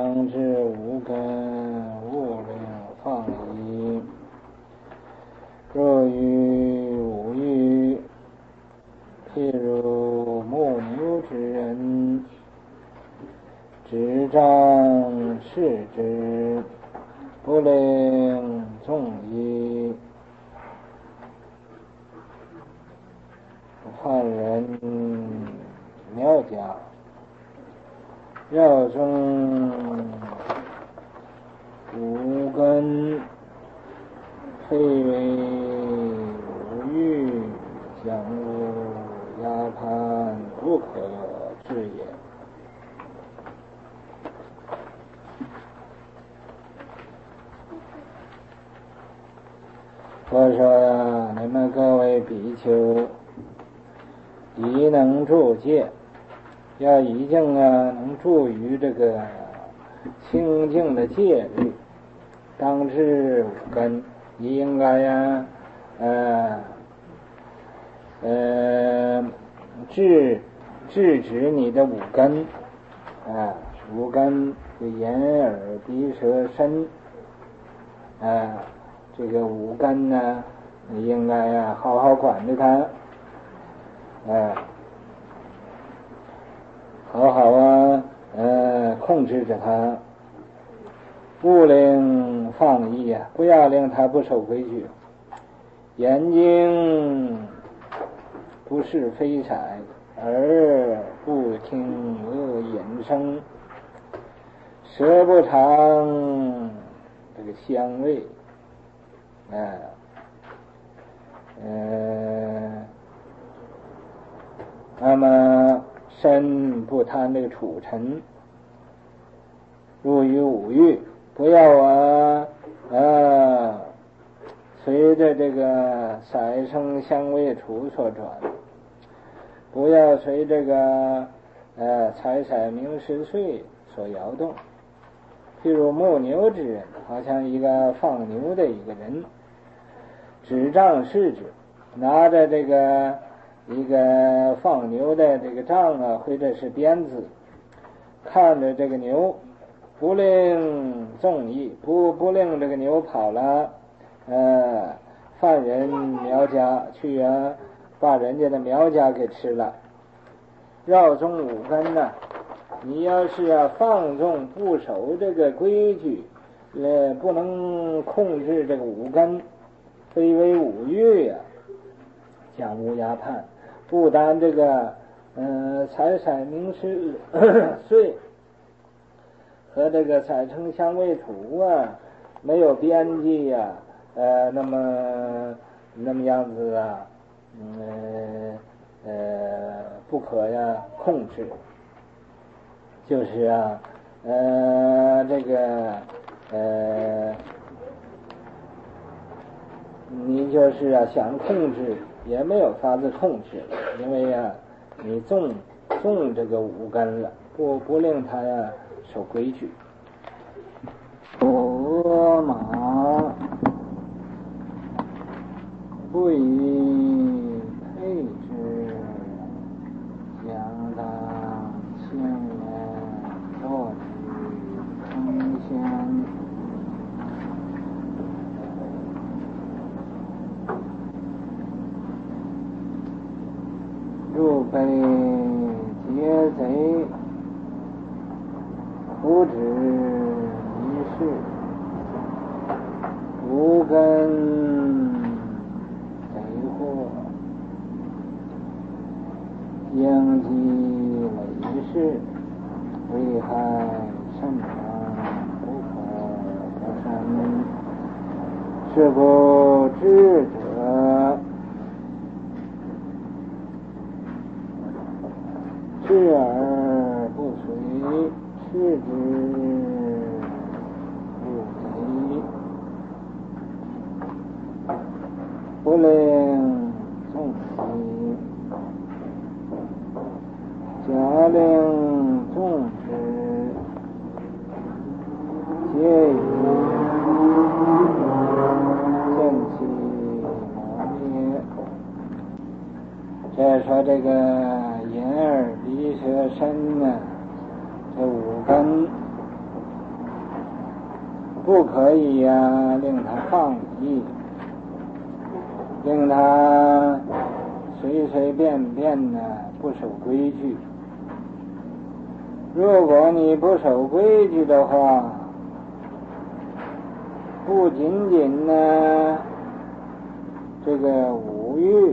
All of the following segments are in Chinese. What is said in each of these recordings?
当知无根，勿令放逸。若于五欲，譬如木牛之人，执杖视之，不令纵逸。犯人苗家，要中五根，非为五欲，将无压盘，不可治也。我说你们各位比丘，宜能住戒，要一定能住于这个清净的戒律，当知五根，你应该制止你的五根五根就眼耳鼻舌身这个五根呢，你应该好好管着它好好控制着它，不令放逸不要令它不守规矩。眼睛不视非彩，耳不听恶音声，舌不尝这个香味那么身不贪这个储尘，入于五欲，不要随着这个色声香味触所转，不要随这个财色名食睡所摇动。譬如牧牛之人，好像一个放牛的一个人，执杖视之，拿着这个一个放牛的这个杖或者是鞭子，看着这个牛，不令纵逸，不令这个牛跑了犯人苗家去把人家的苗家给吃了。绕中五根你要是放纵不守这个规矩，不能控制这个五根，非为五欲将无压判。不单这个财色名食睡和这个色声香味触没有边际那么样子不可控制。就是这个你就是想控制也没有法子控制，因为你纵这个五根了，不令他守规矩。恶马不以配之，将当千年落于坑陷。入被劫贼，不止一事，无根贼祸，应积累事，危害甚长，不可得生。是故智者，视而不随，视之不贼，不令纵逸，假令纵之，皆以见其磨灭。这说这个眼耳鼻舌身这五根不可以令他放逸，令他随随便便不守规矩。如果你不守规矩的话，不仅仅这个五欲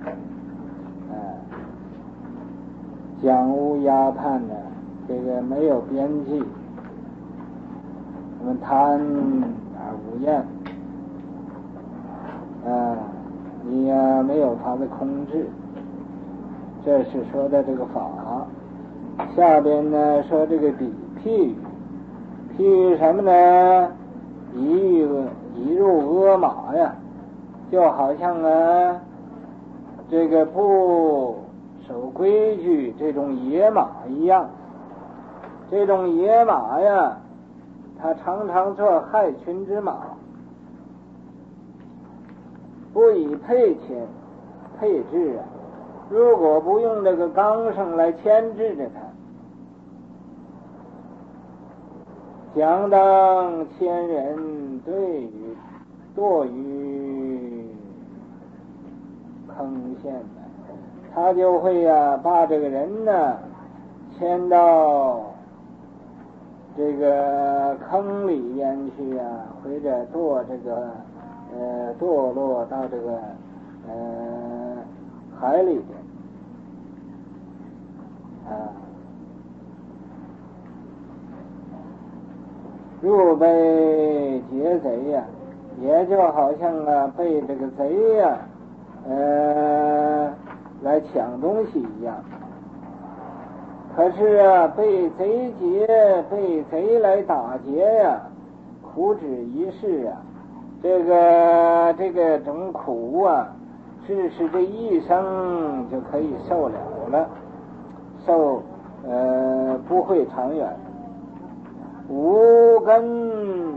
讲无压判这个没有边际，我们贪而无厌你没有法子控制，这是说的这个法。下边说这个譬喻什么呢？一入阿马呀，就好像这个不守规矩这种野马一样。这种野马呀，它常常做害群之马，不以配置如果不用这个纲绳来牵制着它，相当千人堕于坑陷他就会把这个人牵到这个坑里边去或者堕落到这个海里边如被劫贼也就好像被这个贼来抢东西一样。可是被贼劫，被贼来打劫苦指一世这种苦只是这一生就可以受了，不会长远。五根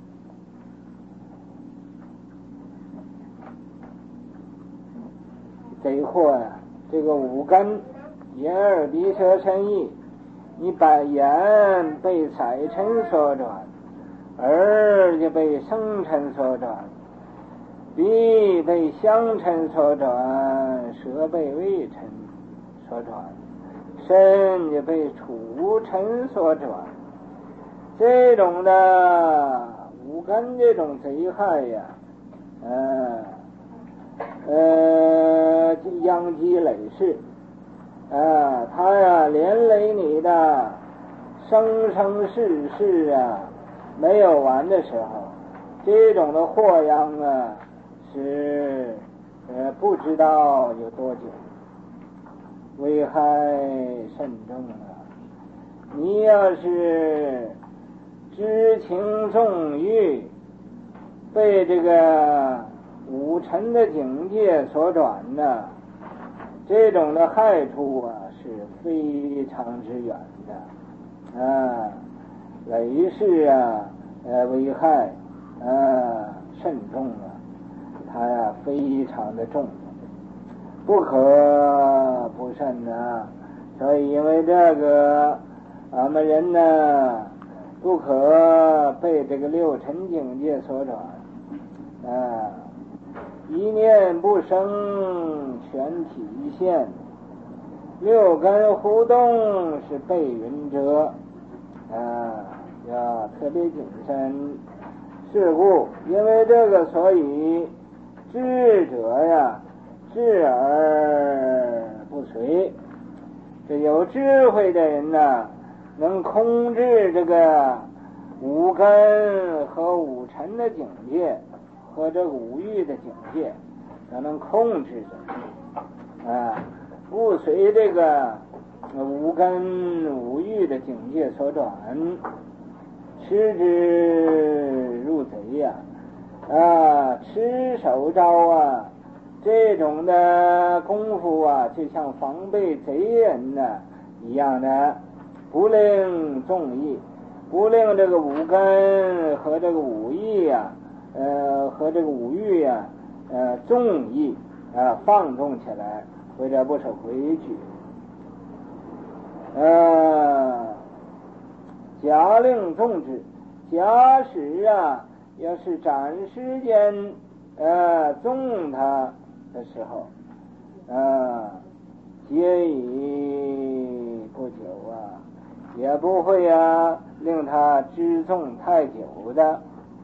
贼祸这个五根眼耳鼻舌身意，你把眼被色尘所转，耳就被声尘所转，鼻被香尘所转，舌被味尘所转，身就被触尘所转。这种的五根这种贼害殃及累世它连累你的生生世世没有完的时候，这种的祸殃是不知道有多久，危害甚重你要是知情纵欲，被这个五尘的境界所转这种的害处是非常之远的累世危害甚重它非常的重，不可不慎所以因为这个俺们人不可被这个六尘境界所转一念不生全体现，六根互动是被云遮要特别谨慎。是故因为这个，所以智者智而不随，这有智慧的人能控制这个五根和五尘的境界和这个五欲的境界，能控制着不随这个五根五欲的境界所转，持之入贼持守招这种的功夫就像防备贼人一样的，不令纵意，不令这个五根和这个五意和这个五欲纵意放纵起来，或者不守规矩假令纵之， 假使要是暂时间纵他的时候皆已不久也不会令他知纵太久的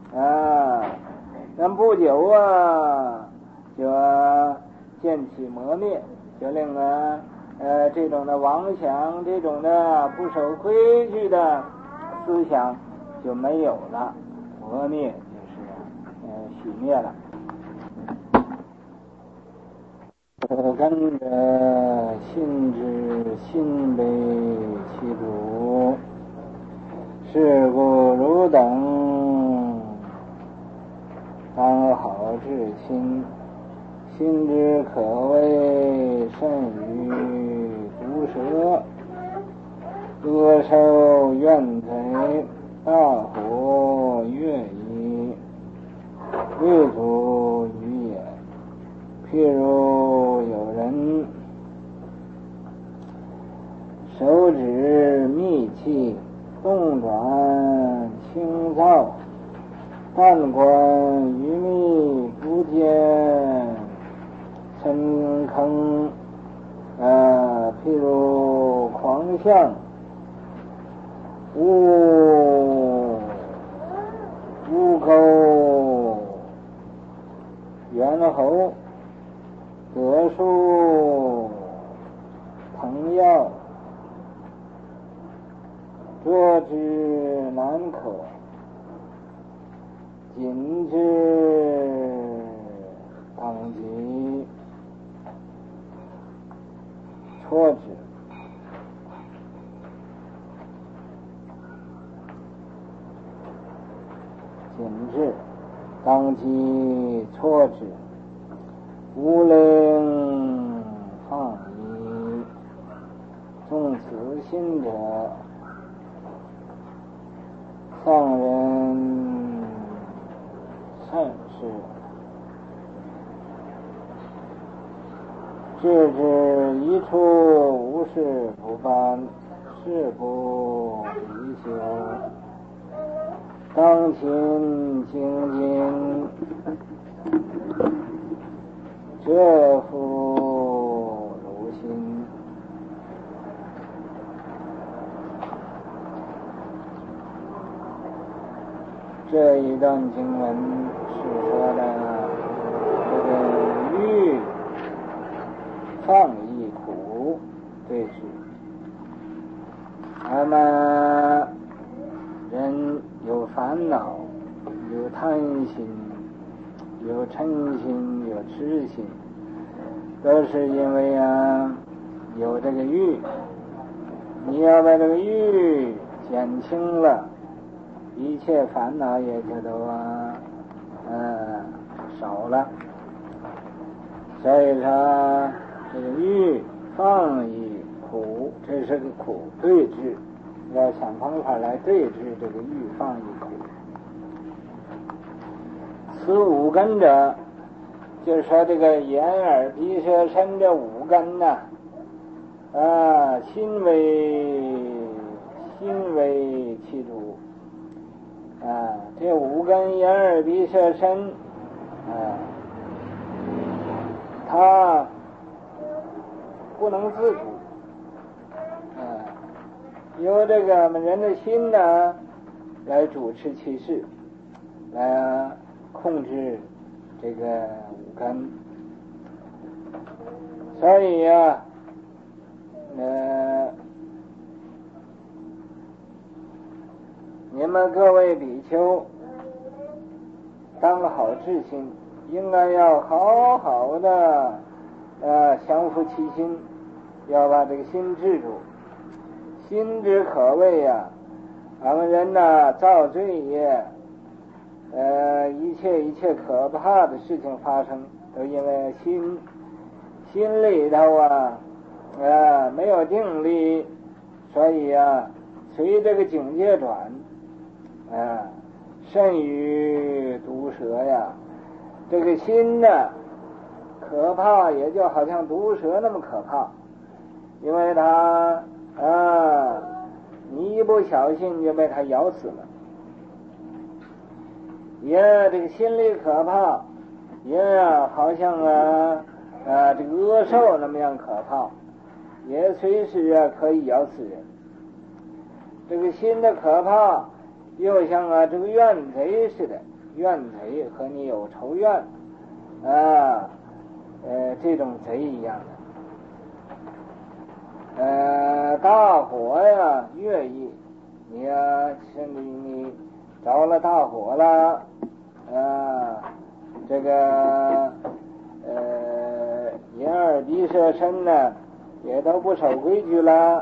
那不久就见其磨灭，就令这种的妄想，这种的不守规矩的思想就没有了，磨灭就是熄灭了。跟着信之心为其主，是故汝等当好治心，心之可谓甚于毒蛇，恶兽怨贼，大火越矣，未足于也。譬如有人手指密气，动转轻躁，但观鱼密不见深坑譬如狂象，乌钩猿猴，葛树藤药，捉之难可，紧之当即，戳之。紧之当即戳之，无令放逸。纵此心者，丧人善事，置之一处，无事不办，事不宜休。当勤精进，这复如心。这一段经文是说的这个欲放逸苦对治。那么人有烦恼，有贪心，有嗔心，有痴心，都是因为有这个欲。你要把这个欲减轻了，一切烦恼也就都少了。所以说这个欲放逸苦，这是个苦对治，要想方法来对治这个欲放逸苦。此五根者，就是说这个眼耳鼻舌身这五根心为其主这五根眼耳鼻舌身它不能自主由这个人的心来主持其事，来控制这个五根。所以你们各位比丘当好治心，应该要好好的降伏其心，要把这个心治住。心之可畏俺们人造罪业一切可怕的事情发生，都因为心里头没有定力，所以随这个境界转甚于毒蛇这个心可怕，也就好像毒蛇那么可怕，因为它你一不小心就被它咬死了也这个心里可怕，也好像这个恶兽那么样可怕，也随时可以咬死人。这个心的可怕，又像这个怨贼似的，怨贼和你有仇怨这种贼一样的。大火越狱，你甚至你着了大火了，这个眼耳鼻舌身呢也都不守规矩了，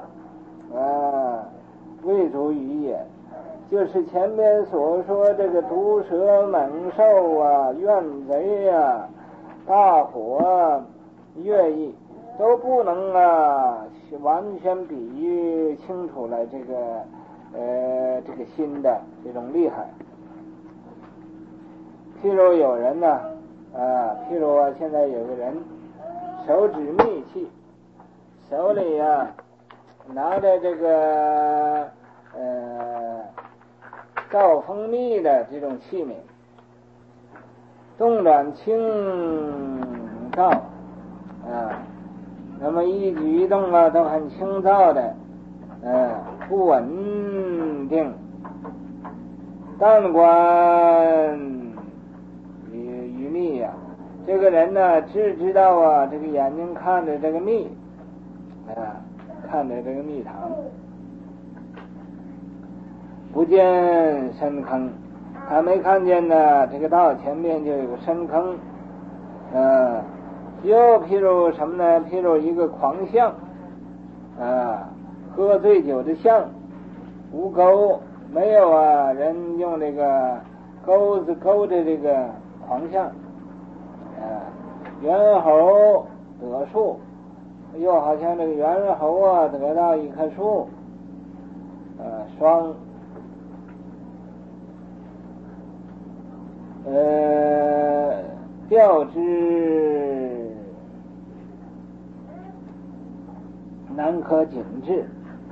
未足于也。就是前面所说这个毒蛇猛兽怨贼大火越狱，都不能完全比喻清楚了这个心的这种厉害。譬如有人呢譬如现在有个人手指密器，手里拿着这个造蜂蜜的这种器皿，动转轻躁那么一举一动都很轻躁的不稳定。但观于蜜这个人呢只知道这个眼睛看着这个蜜看着这个蜜糖，不见深坑，他没看见呢这个道前面就有个深坑。又譬如什么呢？譬如一个狂象喝醉酒的象，无钩，没有人用这个钩子勾着这个狂象。猿猴得树，又好像这个猿猴得到一棵树。双调之难可紧致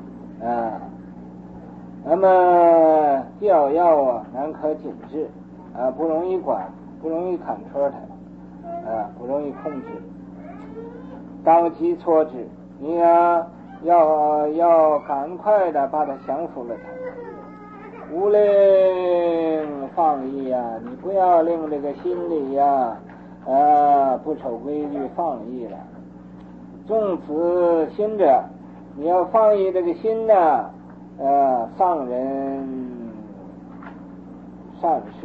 那么调要难可紧致不容易管，不容易看出它不容易控制。当即措之，你要赶快的把它降服了它。无令放逸你不要令这个心里不守规矩放逸了。纵此心者，你要放逸这个心丧人善事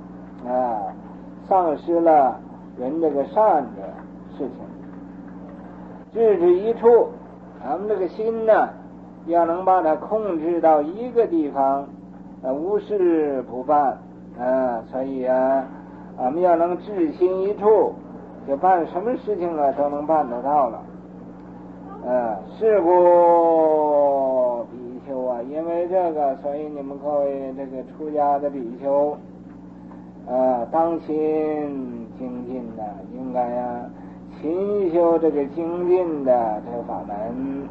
丧失了人这个善的事情。置之一处，咱们这个心要能把它控制到一个地方无事不办所以我们要能置心一处，就办什么事情都能办得到了。是故比丘因为这个，所以你们各位这个出家的比丘当勤精进应该勤修这个精进的这个法门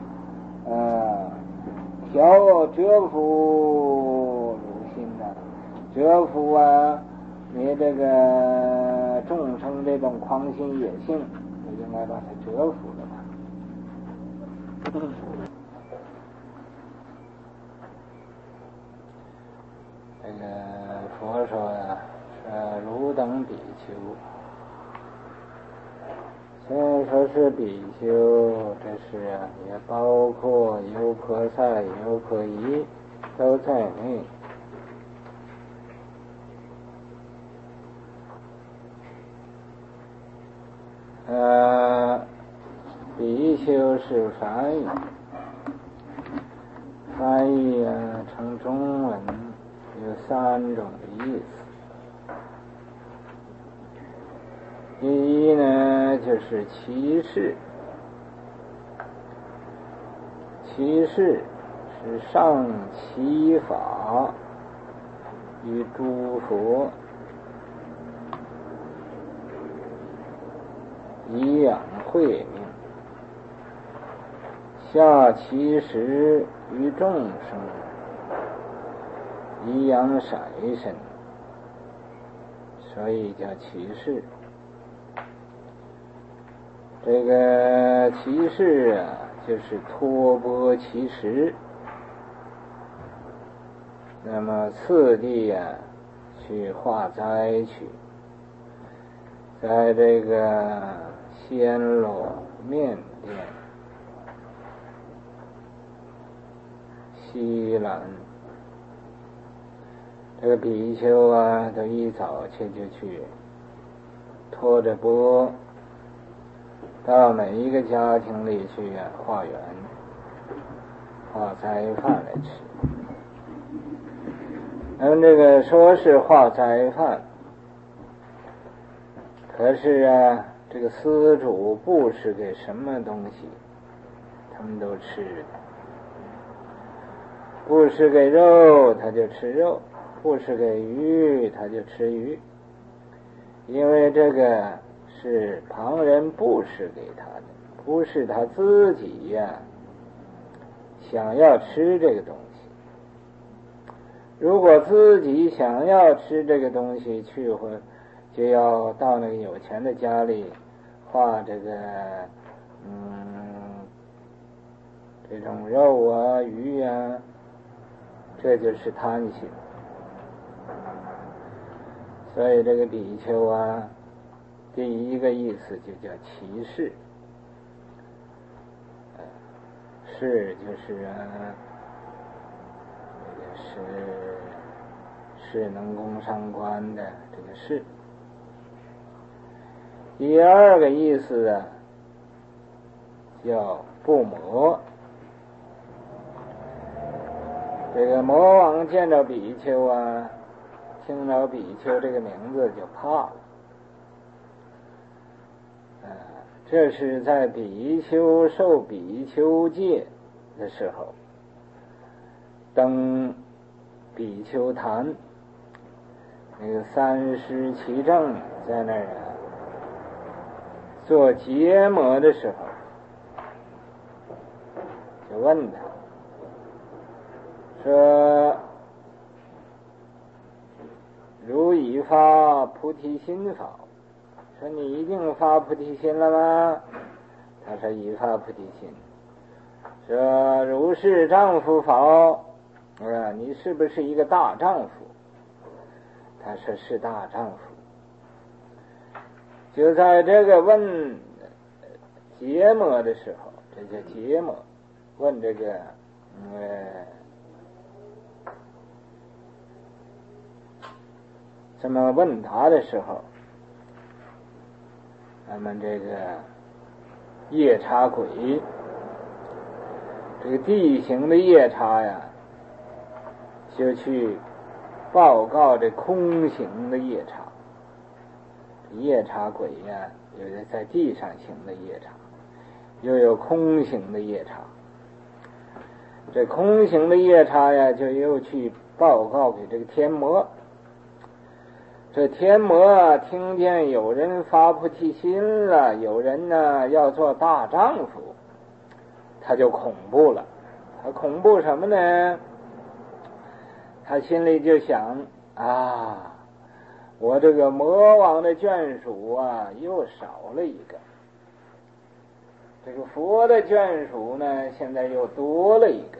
调折服如心折服你这个众生这种狂心野性，你应该把它折服了吧。这个佛说汝等比丘，虽然说是比丘，这是也包括优婆塞、优婆夷都在内。比丘是翻译，翻译成中文有3种意思。第一呢，就是骑士，骑士是上骑法与诸佛，以养慧命，下其实于众生，以养色身。 所以叫起事。这个起事啊，就是托钵乞食。那么次第啊，去化斋去，在这个暹罗、缅甸、西兰，这个比丘啊，都一早就去拖着钵到每一个家庭里去啊，化缘、化斋饭来吃。那么这个说是化斋饭，可是啊，这个施主布施给什么东西，他们都吃的。布施给肉，他就吃肉；布施给鱼，他就吃鱼。因为这个是旁人布施给他的，不是他自己呀，想要吃这个东西。如果自己想要吃这个东西，去会就要到那个有钱的家里化这个这种肉啊、鱼啊，这就是贪心。所以这个比丘啊，第一个意思就叫起事。事就是这个是能工商官的这个事。第二个意思啊，叫不魔。这个魔王见到比丘啊，听到比丘这个名字就怕了。这是在比丘受比丘戒的时候，登比丘坛，那个三师齐正在那儿做结魔的时候，就问他说：“如已发菩提心否？”说你一定发菩提心了吗？他说已发菩提心。说如是丈夫否？你是不是一个大丈夫？他说是大丈夫。就在这个问结魔的时候，这叫结魔，问这个这么问答的时候，那么这个夜叉鬼，这个地形的夜叉呀，就去报告这空行的夜叉。夜叉鬼呀，有的在地上行的夜叉，又有空行的夜叉。这空行的夜叉呀，就又去报告给这个天魔。这天魔听见有人发菩提心了，有人呢要做大丈夫，他就恐怖了。他恐怖什么呢？他心里就想我这个魔王的眷属啊又少了一个，这个佛的眷属呢现在又多了一个。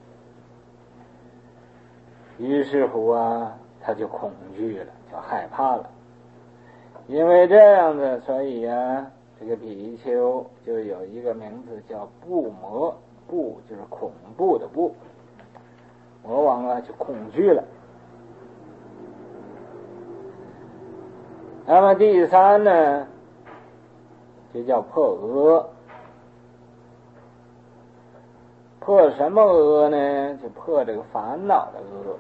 于是乎啊，他就恐惧了，就害怕了。因为这样的，所以啊，这个比丘就有一个名字叫怖魔。怖就是恐怖的怖，魔王啊就恐惧了。那么第三呢，就叫破恶。破什么恶呢？就破这个烦恼的恶。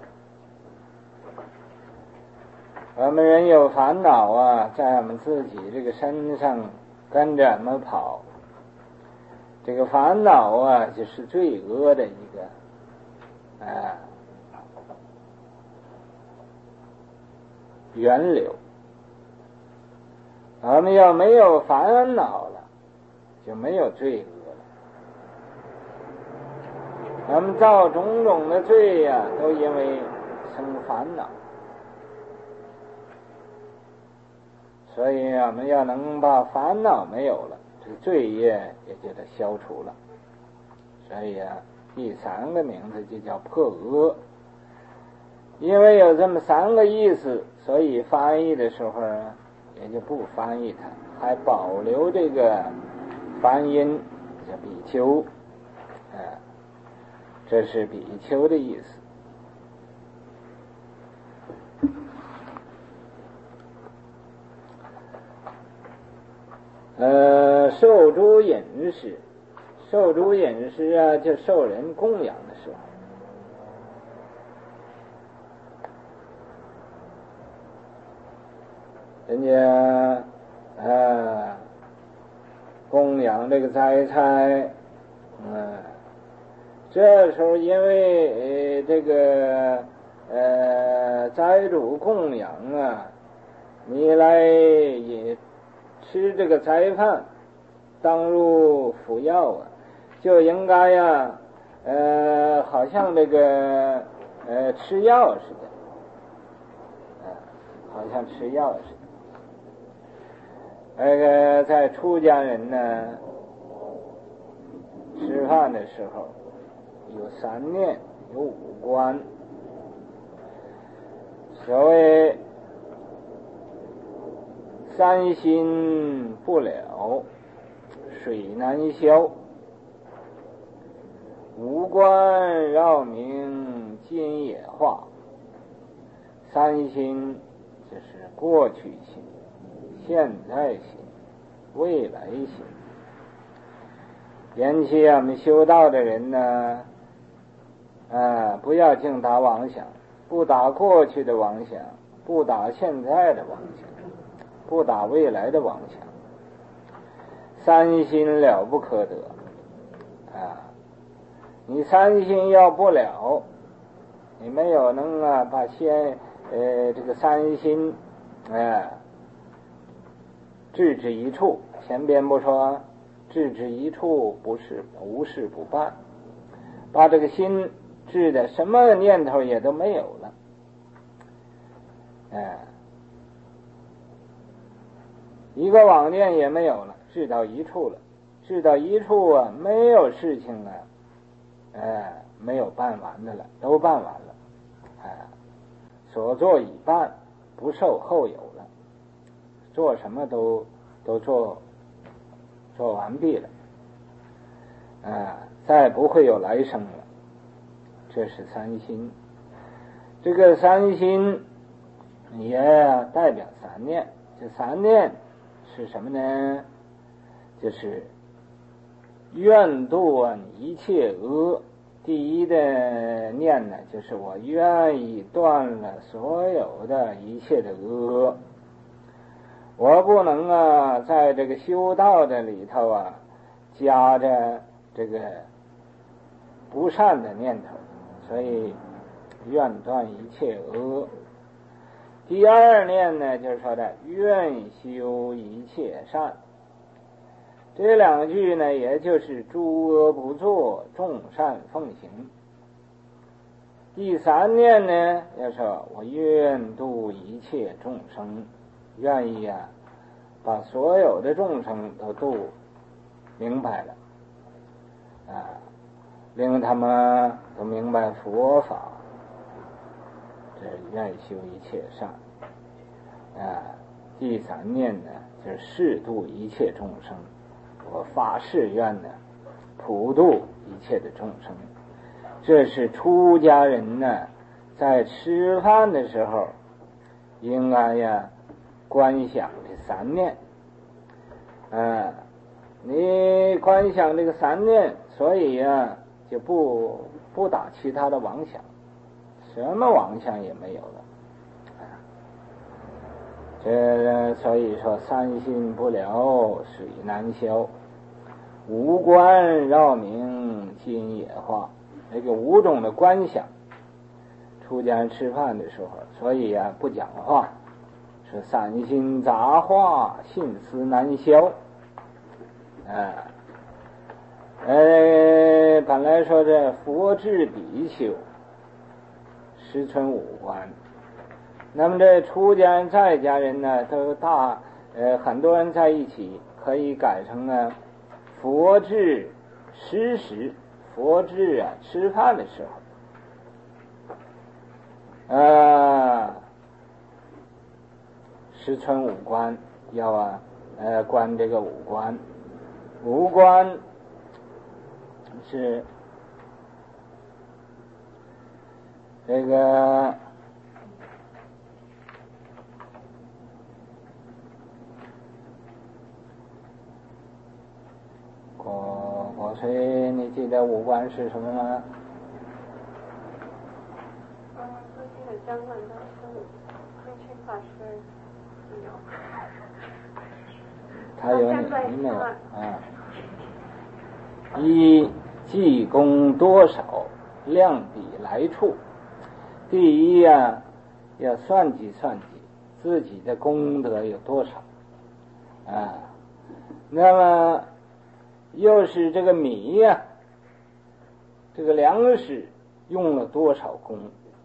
我们人有烦恼啊，在我们自己这个身上跟着我们跑。这个烦恼啊，就是罪恶的一个源流。我们要没有烦恼了，就没有罪恶了。我们造种种的罪呀，都因为生烦恼。 所以我们要能把烦恼没有了，这个罪业也就得消除了。所以第三个名字就叫破恶。因为有这么三个意思，所以翻译的时候也就不翻译它，还保留这个梵音叫比丘，这是比丘的意思。受诸饮食，受诸饮食就受人供养的时候，人家供养这个斋菜，这时候因为这个斋主供养你来也吃这个斋饭当入服药就应该好像这个吃药似的，好像吃药似的。那个在出家人呢吃饭的时候有三念，有五观。所谓三心不了，水难消；五官绕明，金也化。三心就是过去心、现在心、未来心。尤其我们修道的人呢，不要净打妄想，不打过去的妄想，不打现在的妄想，不打未来的妄想。三心了不可得你三心要不了，你没有能把这个三心置之一处。前边不说置之一处不是无事不办，把这个心置的什么念头也都没有了，一个妄念也没有了，置到一处了。置到一处没有事情没有办完的了，都办完了，所做已办，不受后有了，做什么都做完毕了，再不会有来生了。这是三心。这个三心也代表三念。这三念是什么呢？就是愿度一切恶。第一的念呢，就是我愿意断了所有的一切的恶。我不能在这个修道的里头加着这个不善的念头，所以愿断一切恶。第二念呢，就是说的愿修一切善。这两句呢，也就是诸恶不作，众善奉行。第三念呢，要说我愿度一切众生，愿意把所有的众生都度明白了，令他们都明白佛法，这愿修一切善。第三念呢，就是誓度一切众生，我发誓愿呢，普度一切的众生。这是出家人呢，在吃饭的时候应该观想这三念。你观想这个三念，所以就不打其他的妄想，什么妄想也没有了。这所以说三心不了，水难消；五官绕明，金也化。这个五种的观想，出家人吃饭的时候，所以不讲话，说三心杂化，信思难消。本来说这佛智比丘实存五官，那么这出家人在家人呢，都很多人在一起可以改成佛制吃食，佛制吃饭的时候，十存五观，要观这个五观。五观是这个国粹，你记得五观是什么吗？ 最近的讲论的是慧群法师有， 他有你没有啊？一济公多少，量比来处。第一要算计算计自己的功德有多少那么又是这个米这个粮食用了多少功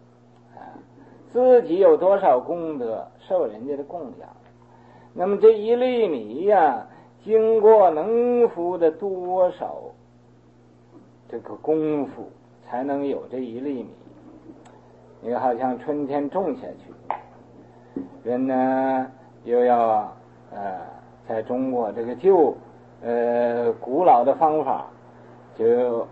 自己有多少功德受人家的供养。那么这一粒米经过农夫的多少这个功夫才能有这一粒米。你好像春天种下去，人呢又要在中国这个旧古老的方法，就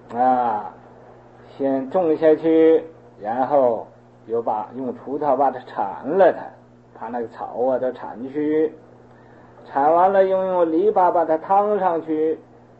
先种下去，然后又用锄头把它铲了把那个草都铲去，铲完了又用篱笆把它趟上去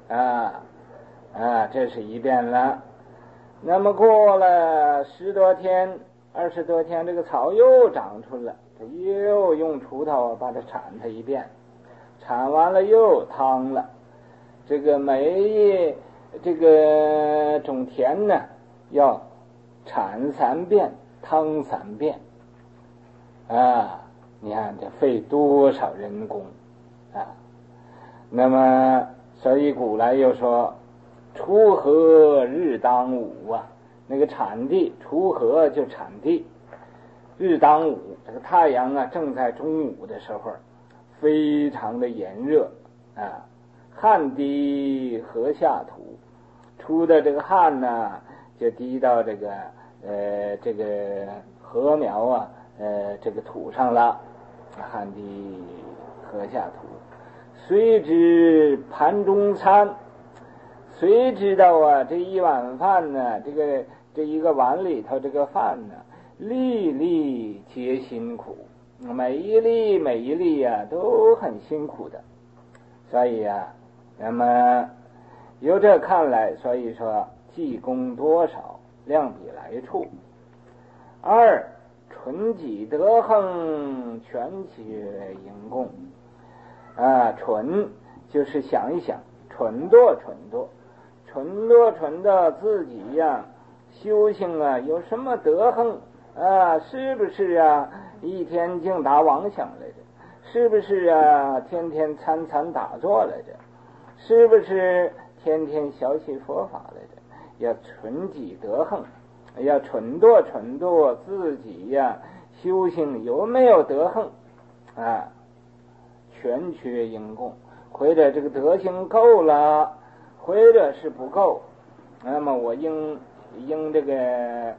这是一遍了。那么过了10多天20多天，这个草又长出来，又用锄头把它铲它一遍，铲完了又趟了。这个每这个种田呢要铲3遍趟3遍你看这费多少人工那么所以古来又说锄禾日当午那个产地，锄禾就产地，日当午，这个太阳正在中午的时候非常的炎热汗滴禾下土，出的这个汗就滴到这个禾苗这个土上了，汗滴禾下土。虽知盘中餐，谁知道这一碗饭呢，这一个碗里头这个饭呢，粒粒皆辛苦，每一粒都很辛苦的。所以那么由这看来，所以说济公多少，量比来处。2纯己德行，全缺因供纯就是想一想，蠢惰自己修行有什么德行是不是一天净打妄想来着？是不是天天参打坐来着？是不是天天小习佛法来着？要纯己德行，要蠢惰自己修行有没有德行全缺因供，或者这个德行够了，或者是不够，那么我应这个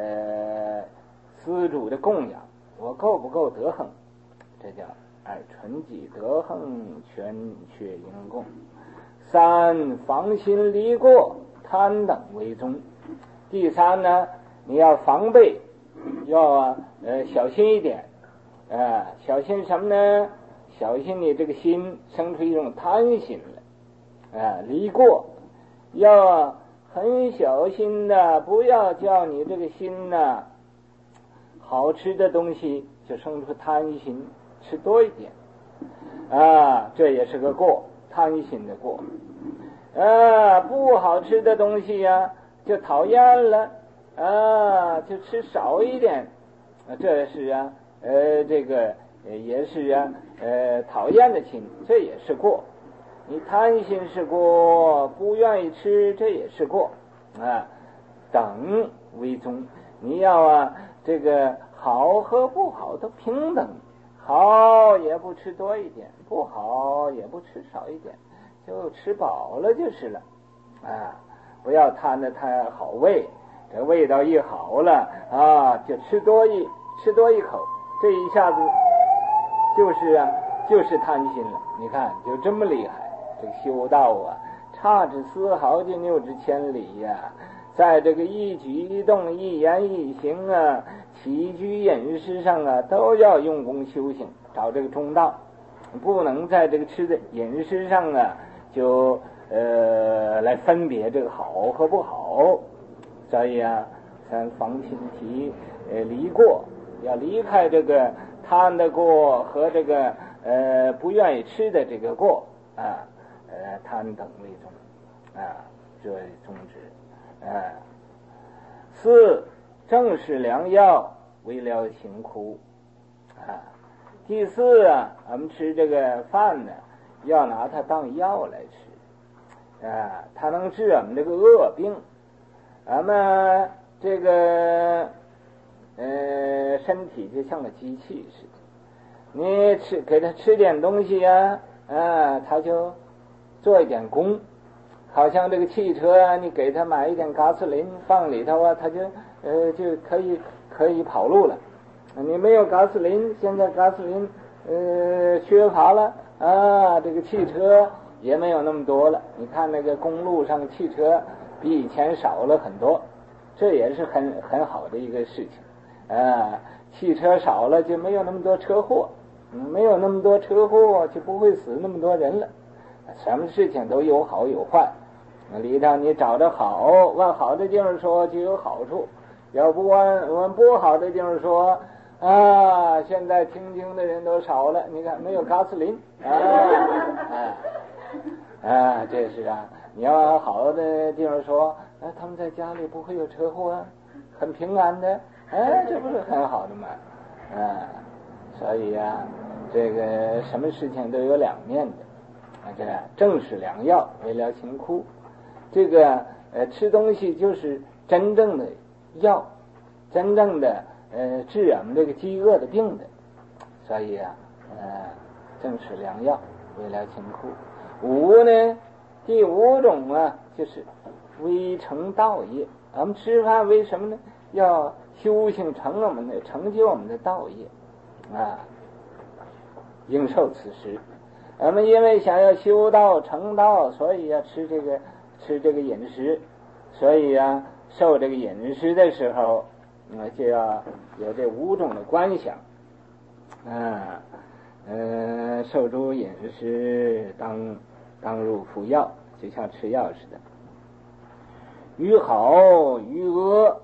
施主的供养，我够不够德行？这叫纯己德行，全缺因供。3防心离过，贪等为宗。第3呢，你要防备，要小心一点小心什么呢？小心你这个心生出一种贪心来离过，要很小心的，不要叫你这个心好吃的东西就生出贪心，吃多一点这也是个过，贪心的过不好吃的东西就讨厌了就吃少一点这是这个也是讨厌的心，这也是过。你贪心是过，不愿意吃，这也是过等为宗。你要这个好和不好都平等， 好也不吃多一点，不好也不吃少一点，就吃饱了就是了啊！不要贪得太好味，这味道一好了啊，就吃多一口，这一下子就是贪心了。你看就这么厉害，这个修道啊，差之丝毫就谬之千里呀！在这个一举一动、一言一行啊，起居饮食上啊，都要用功修行，找这个中道，不能在这个吃的饮食上啊，就来分别这个好和不好。所以啊，咱防亲提离过，要离开这个贪的过和这个不愿意吃的这个过啊，贪等为宗啊，这宗旨。四正是良药，为了行苦啊。第四啊，我们吃这个饭呢，要拿它当药来吃啊，它能治我们这个恶病。咱们这个身体就像个机器似的，你给它吃点东西啊，它就做一点功。好像这个汽车啊，你给它买一点嘎斯林放里头啊，它就可以跑路了。你没有嘎斯林，现在嘎斯林缺乏了啊，这个汽车也没有那么多了。你看那个公路上汽车比以前少了很多，这也是很好的一个事情啊。汽车少了就没有那么多车祸，没有那么多车祸就不会死那么多人了。什么事情都有好有坏，里头你找着好，往好的地方说就有好处，要不往不好的地方说啊，现在听经的人都少了，你看没有嘎斯林这是啊，你要往好的地方说，他们在家里不会有车祸啊，很平安的，这不是很好的吗？所以啊，这个什么事情都有两面的。这正是良药，为了行苦。这个吃东西就是真正的药，真正的治我们这个饥饿的病的。所以啊，正是良药，为了行苦。五呢，第五种啊，就是为成道业。我们吃饭为什么呢？要修行成就我们的道业啊，应受此食。我们因为想要修道成道，所以要吃这个饮食，所以啊，受这个饮食的时候，就要有这五种的观想受诸饮食当入服药，就像吃药似的。于好于恶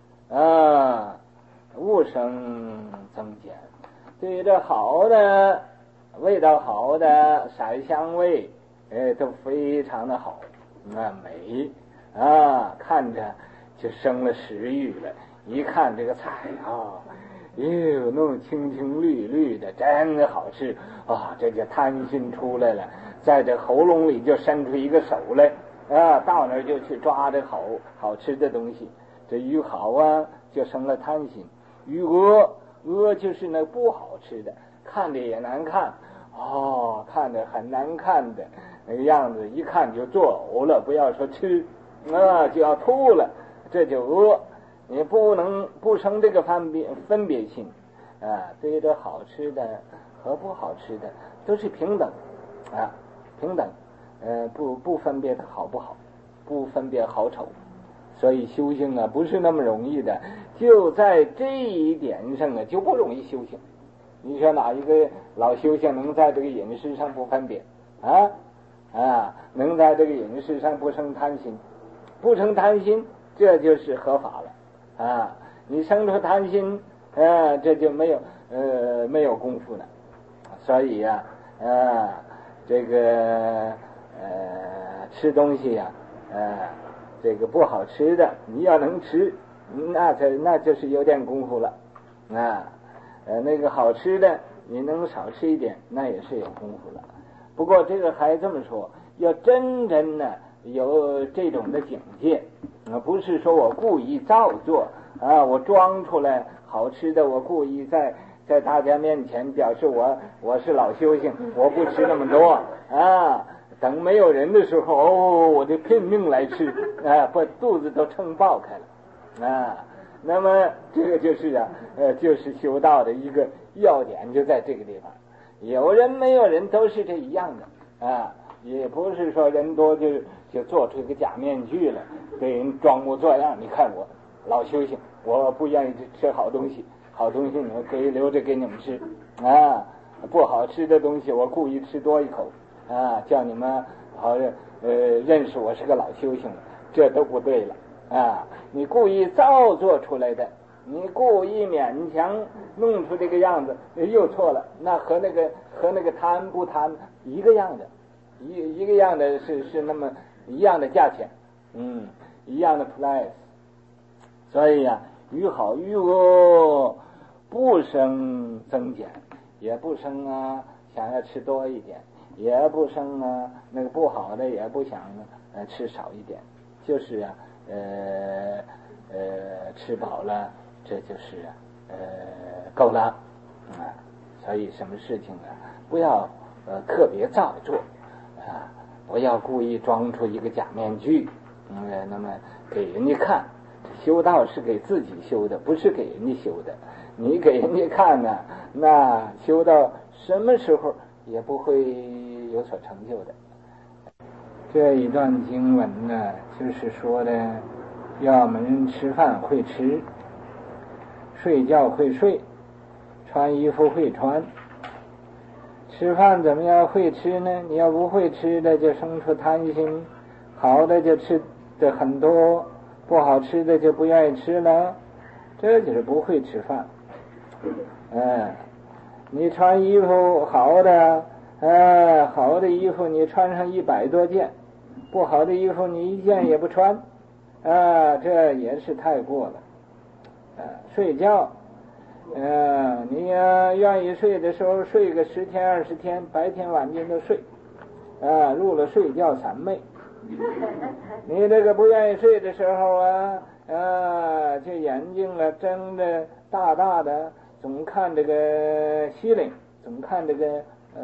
勿生增减。对于这好的味道好的色香味都非常的好美看着就生了食欲了。一看这个菜那么青青绿绿的，真的好吃这就贪心出来了，在这喉咙里就伸出一个手来到那儿就去抓这好吃的东西。这于好就生了贪心。于恶就是那不好吃的，看着也难看看着很难看的那个样子，一看就作呕了，不要说吃就要吐了，这就恶。你不生这个分别心对于这好吃的和不好吃的都是平等平等不分别好不好，不分别好丑。所以修行不是那么容易的，就在这一点上就不容易修行。你说哪一个老修行能在这个饮食上不分别能在这个饮食上不生贪心？不生贪心，这就是合法了你生出贪心这就没有功夫了。所以这个吃东西这个不好吃的你要能吃，那就是有点功夫了那个好吃的你能少吃一点，那也是有功夫了。不过这个还这么说，要真的有这种的境界不是说我故意造作我装出来好吃的，我故意在在大家面前表示我是老修行，我不吃那么多啊。等没有人的时候，我就拼命来吃啊，把肚子都撑爆开了啊。那么这个就是就是修道的一个要点，就在这个地方。有人没有人都是这一样的啊，也不是说人多就做出一个假面具了，给人装模作样。你看我老修行，我不愿意吃好东西，好东西你们可以留着给你们吃啊，不好吃的东西我故意吃多一口啊，叫你们好认识我是个老修行了，这都不对了啊！你故意造作出来的，你故意勉强弄出这个样子，又错了。那和那个贪不贪一个样的，一个样的是那么一样的价钱，一样的 price。所以呀，于好于恶不生增减，也不生想要吃多一点，也不生那个不好的也不想吃少一点，就是吃饱了，这就是够了啊。所以什么事情不要特别造作啊，不要故意装出一个假面具，那么给人家看。修道是给自己修的，不是给人家修的。你给人家看呢，那修到什么时候也不会有所成就的。这一段经文呢，就是说的，要我们吃饭会吃，睡觉会睡，穿衣服会穿。吃饭怎么样会吃呢？你要不会吃的就生出贪心，好的就吃的很多，不好吃的就不愿意吃了，这就是不会吃饭。你穿衣服好的，好的衣服你穿上100多件，不好的衣服你一件也不穿，这也是太过了。睡觉，你愿意睡的时候睡个10天20天，白天晚间都睡，入了睡觉三昧。你这个不愿意睡的时候这眼睛睁得大大的，总看这个西岭，总看这个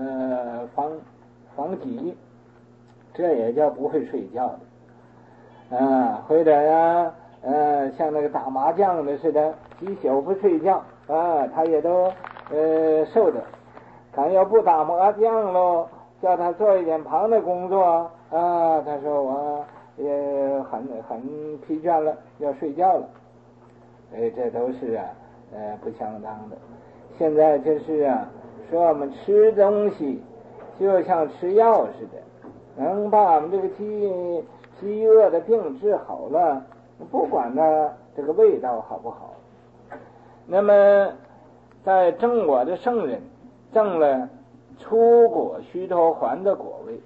房脊，这也叫不会睡觉的或者像那个打麻将的似的，几宿不睡觉他也都受的。咱要不打麻将喽，叫他做一点旁的工作他说我也很疲倦了，要睡觉了。这都是不相当的。现在就是说我们吃东西就像吃药似的，能把我们这个饥饿的病治好了，不管这个味道好不好。那么在证我的圣人证了出果须陀洹的果位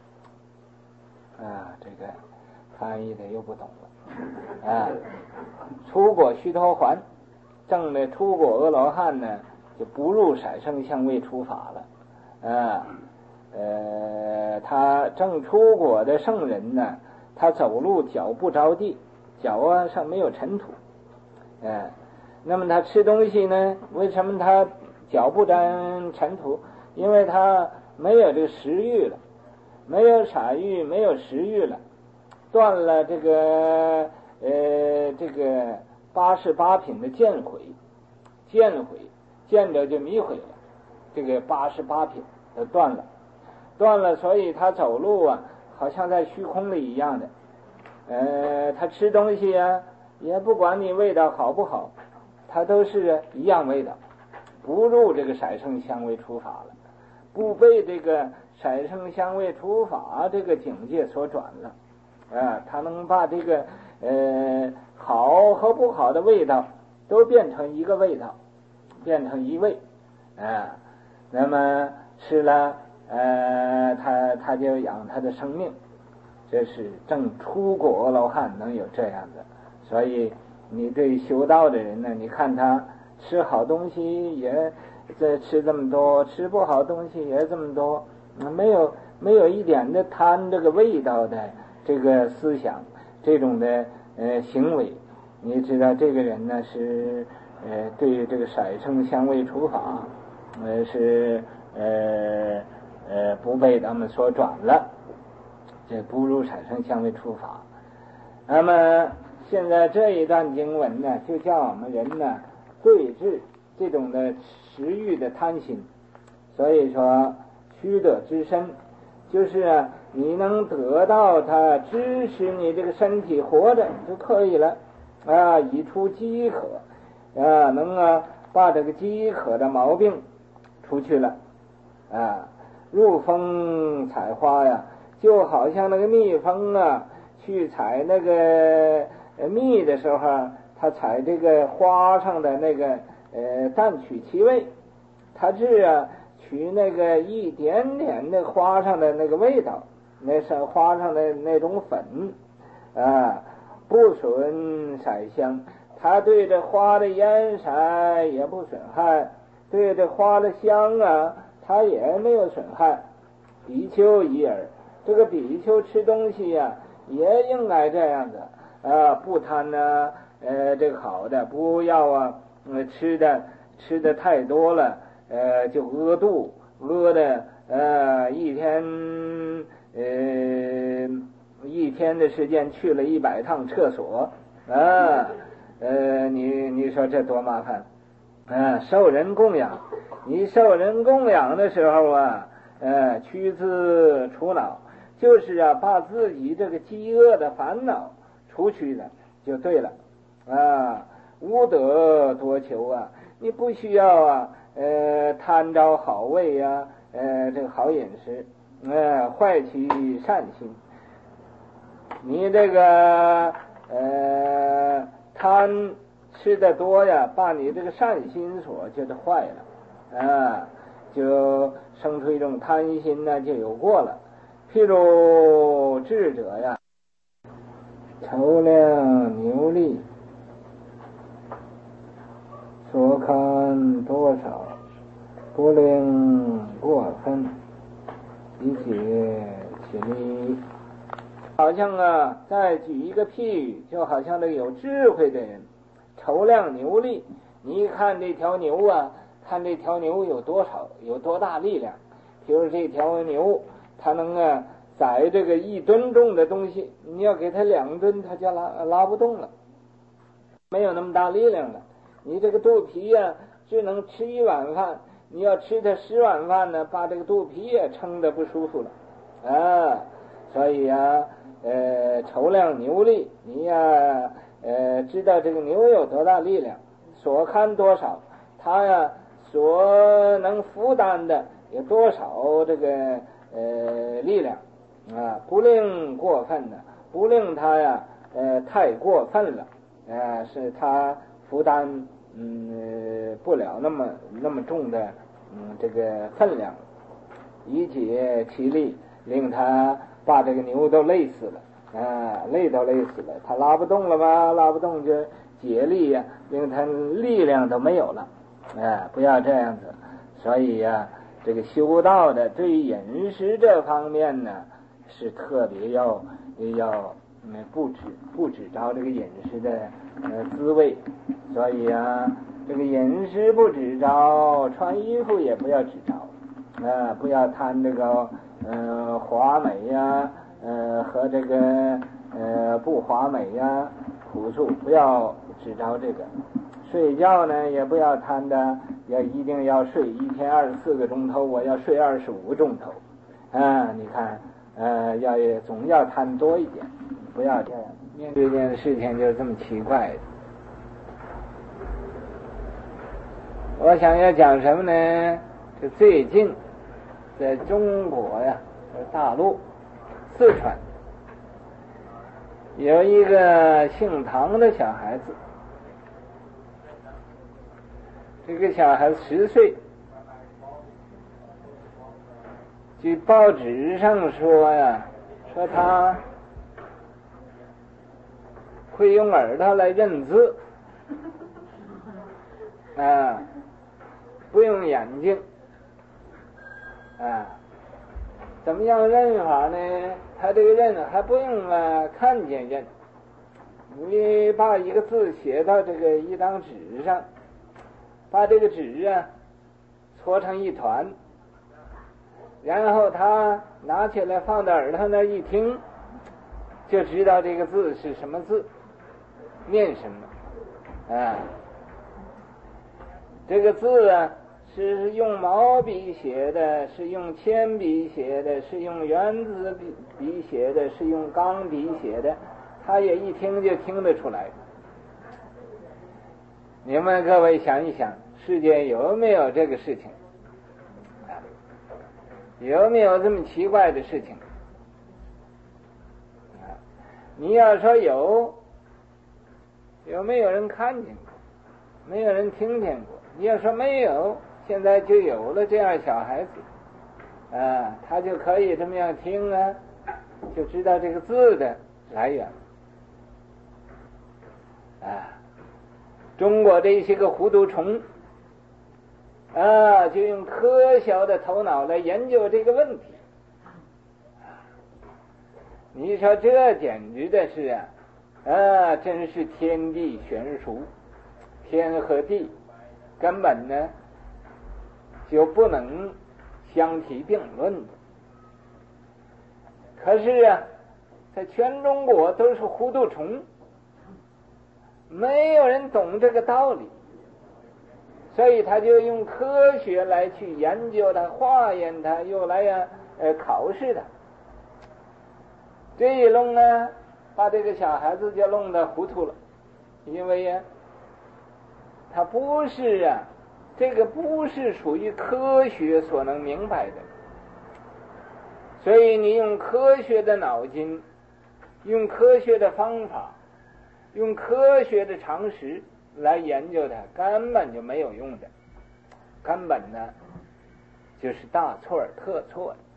这个翻译的又不懂了出果须陀洹证的出果阿罗汉呢，就不入色声香味触法了他证出果的圣人呢，他走路脚不着地，脚上没有尘土那么他吃东西呢，为什么他脚不沾尘土？因为他没有这个食欲了，没有色欲，没有食欲了，断了这个88品的见毁，见着就迷毁了，这个88品都断了，所以他走路好像在虚空里一样的他吃东西也不管你味道好不好，它都是一样味道，不入这个色声香味触法了，不被这个色声香味触法这个境界所转了它能把这个好和不好的味道都变成一个味道，变成一味那么吃了他就养他的生命，这是正出果阿罗汉能有这样的。所以你对修道的人呢，你看他吃好东西也吃这么多，吃不好东西也这么多，没有一点的贪这个味道的这个思想，这种的行为，你知道这个人呢是对于这个色声香味触法，是不被他们所转了，这不入色声香味触法。那么现在这一段经文呢，就叫我们人呢对治这种的食欲的贪心。所以说须得之身，就是你能得到它支持你这个身体活着就可以了以除饥渴能把这个饥渴的毛病出去了入蜂采花呀，就好像那个蜜蜂去采那个蜜的时候，它采这个花上的那个淡取其味，它是取那个一点点的花上的那个味道，那是花上的那种粉不损色香，它对这花的颜色也不损害，对这花的香它也没有损害。比丘一耳，这个比丘吃东西也应该这样子不贪这个好的，不要吃的太多了就饿肚，饿的一天的时间去了100趟厕所你说这多麻烦受人供养，你受人供养的时候驱自除恼，就是把自己这个饥饿的烦恼除去了就对了无得多求你不需要贪着好味这个好饮食坏其善心，你这个贪吃的多把你这个善心所就是坏了就生出一种贪心就有过了。譬如智者筹量牛力所看多少，不令过分，以解其力。好像再举一个譬喻，就好像这个有智慧的人筹量牛力，你看这条牛看这条牛有多大力量。比如这条牛它能载这个1吨重的东西，你要给它2吨它就拉不动了，没有那么大力量了。你这个肚皮只能吃1碗饭，你要吃它10碗饭把这个肚皮也撑得不舒服了所以筹量牛力，你知道这个牛有多大力量，所看多少，它所能负担的有多少这个力量不令过分的，不令它太过分了是它负担不了那么重的这个分量，以解其力，令它把这个牛都累死了累死了，它拉不动了吧，拉不动就解力令它力量都没有了不要这样子。所以这个修道的对于饮食这方面呢是特别要不只着这个饮食的滋味。所以这个饮食不只着，穿衣服也不要只着不要贪这个华美和这个不华美朴素，不要只着这个。睡觉呢也不要贪的一定要睡1天24个钟头，我要睡25个钟头你看总要贪多一点，不要这样。面对这件事情就是这么奇怪的。我想要讲什么呢？就最近在中国大陆四川有一个姓唐的小孩子，这个小孩子10岁，据报纸上说说他会用耳朵来认字不用眼睛怎么样认法呢？他这个认还不用看见认，你把一个字写到这个一张纸上， 把这个纸啊搓成一团，然后他拿起来放到耳朵那一听，就知道这个字是什么字，念什么啊。这个字啊是用毛笔写的，是用铅笔写的，是用圆珠笔写的，是用钢笔写的，他也一听就听得出来。你们各位想一想，世界有没有这个事情？有没有这么奇怪的事情？你要说有没有人看见过？没有人听见过？你要说没有，现在就有了这样小孩子啊，他就可以这么样听啊，就知道这个字的来源啊。中国这些个糊涂虫啊，就用科学的头脑来研究这个问题。你说这简直的是真是天地悬殊，天和地根本呢就不能相提并论的。可是在全中国都是糊涂虫，没有人懂这个道理，所以他就用科学来去研究它，化验它，又来考试它。这一弄呢，把这个小孩子就弄得糊涂了，因为他不是这个不是属于科学所能明白的，所以你用科学的脑筋，用科学的方法，用科学的常识来研究它，根本就没有用的，根本呢就是大错而特错的。